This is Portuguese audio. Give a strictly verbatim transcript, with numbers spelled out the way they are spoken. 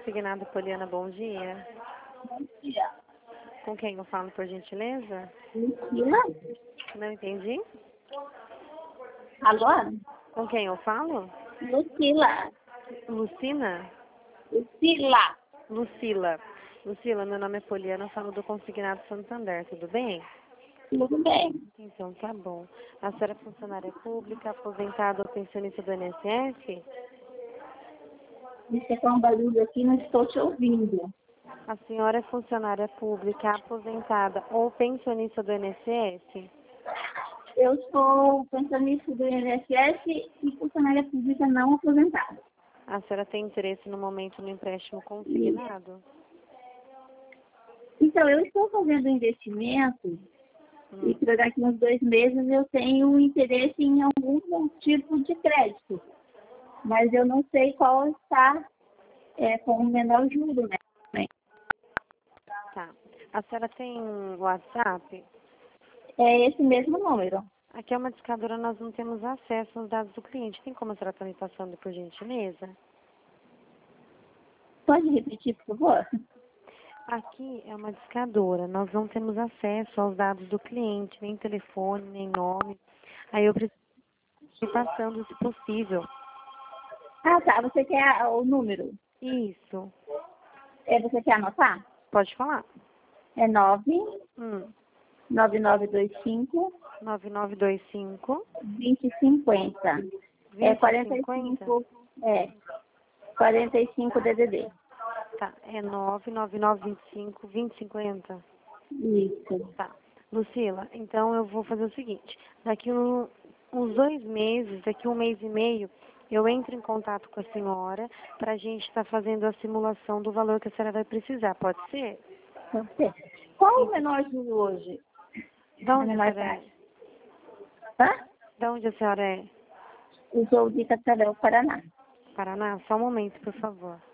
Consignado Poliana, bom dia. Bom dia. Com quem eu falo, por gentileza? Lucila? Não entendi. Alô? Com quem eu falo? Lucila. Lucina? Lucila. Lucila. Lucila, meu nome é Poliana, eu falo do Consignado Santander, tudo bem? Tudo bem. Então tá bom. A senhora é funcionária pública, aposentada ou pensionista do I N S S? Você tá um barulho aqui, não estou te ouvindo. A senhora é funcionária pública, aposentada ou pensionista do I N S S? Eu sou pensionista do I N S S e funcionária pública não aposentada. A senhora tem interesse no momento no empréstimo consignado? Então, eu estou fazendo investimento Hum. e por daqui uns dois meses eu tenho interesse em algum tipo de crédito. Mas eu não sei qual está é, com o menor juro, né? Tá. A senhora tem WhatsApp? É esse mesmo número. Aqui é uma discadora, nós não temos acesso aos dados do cliente. Tem como a senhora estar me passando, por gentileza? Pode repetir, por favor? Aqui é uma discadora, nós não temos acesso aos dados do cliente, nem telefone, nem nome. Aí eu preciso ir passando, se possível. Ah, tá. Você quer o número? Isso. É, você quer anotar? Pode falar. É nove Hum. nove nove dois cinco nove nove dois cinco, vinte e cinquenta. É vinte quarenta e cinquenta. cinco. É. quarenta e cinco D D D. Tá. É nove nove nove vinte e cinco, vinte cinquenta. Isso. Tá. Lucila, então eu vou fazer o seguinte. Daqui um, uns dois meses, daqui um mês e meio, eu entro em contato com a senhora para a gente estar fazendo a simulação do valor que a senhora vai precisar. Pode ser? Você. Qual o menor juro hoje? Da A onde a menor senhora é? taxa? Hã? Da onde a senhora é? Eu sou de Cascavel, Paraná. Paraná? Só um momento, por favor.